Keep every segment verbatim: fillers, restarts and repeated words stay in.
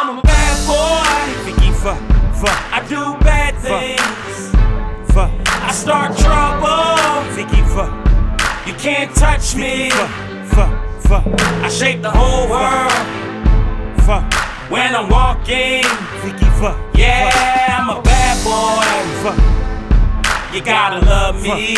I'm a bad boy. Vicky fuck, fuck. I do bad things. Fuck. I start trouble. Vicky fuck. You can't touch me. Fuck, fuck, fuck. I shake the whole world Fuck. when I'm walking. Vicky fuck. Yeah, I'm a bad boy. Fuck. You gotta love me.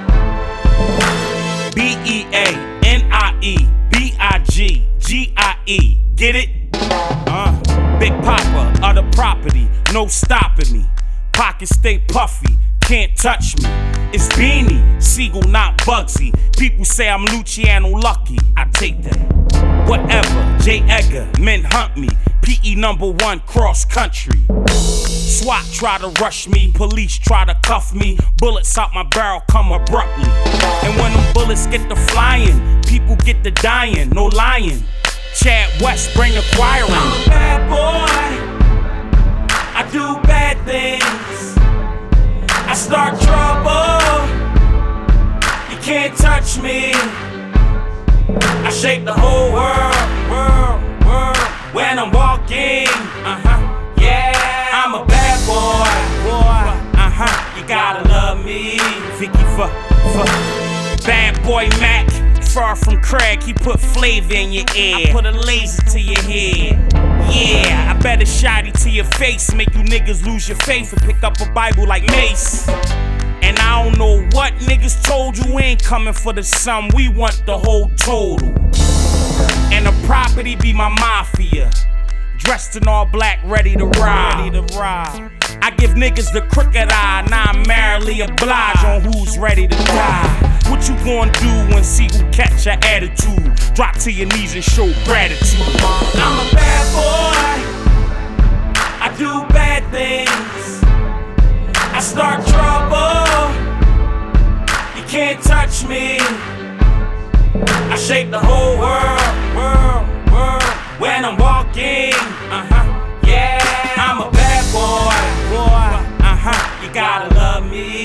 B E A N I E B I G G I E. Get it? Uh, Big Papa of the property, no stopping me. Pockets stay puffy, can't touch me. It's Beanie, Siegel, not Bugsy. People say I'm Luciano Lucky, I take that. Whatever, J. Edgar, men hunt me. P E number one cross country. SWAT try to rush me, police try to cuff me. Bullets out my barrel come abruptly. And when them bullets get to flying, people get to dying, no lying. Chad West bring the choir in. I'm a bad boy. I do bad things. I start trouble. You can't touch me. I shake the whole world, world, world when I'm walking. Uh-huh. Yeah, I'm a bad boy. Boy, uh-huh. You gotta love me. Vicky fuck, fuck. Bad boy Mac, far from Craig, he put flavor in your ear. I put a laser to your head. Yeah, I bet a shotty to your face, make you niggas lose your faith and pick up a Bible like Mace. And I don't know what niggas told you, we ain't coming for the sum, we want the whole total. And the property be my mafia, dressed in all black, ready to ride. Ready to ride. I give niggas the crooked eye, now I'm merrily obliged on who's ready to die. What you gonna do when see who catch your attitude? Drop to your knees and show gratitude. I'm a bad boy. I do bad things. I start trouble. You can't touch me. I shake the whole world, world, world when I'm walking. Uh-huh. Yeah, I'm a bad boy. Boy, uh-huh. You gotta love me.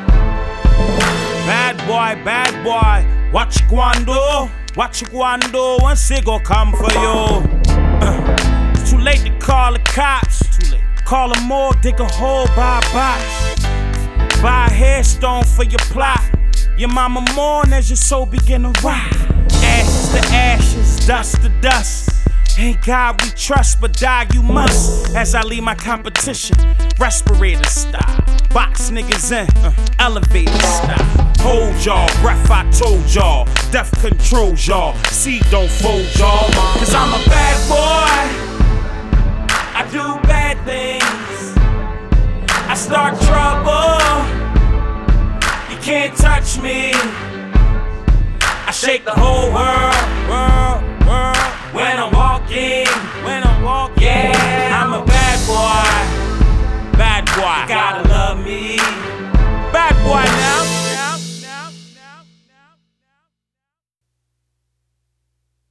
Bad boy, bad boy, what you gonna do? What you gonna do when Sigo come for you? Uh, it's too late to call the cops. Too late. Call them more, dig a hole, buy a box. Buy a headstone for your plot. Your mama mourn as your soul begin to rot. Ashes to ashes, dust to dust. Ain't God we trust, but die you must. As I leave my competition, respirator style. Box niggas in, uh, elevator style. Hold y'all, breath I told y'all. Death controls y'all, seed don't fold y'all. Cause I'm a bad boy. I do bad things. I start trouble. You can't touch me. I shake the whole world, world, world when I'm walking. When I'm walking, yeah, I'm a bad boy. Bad boy. You gotta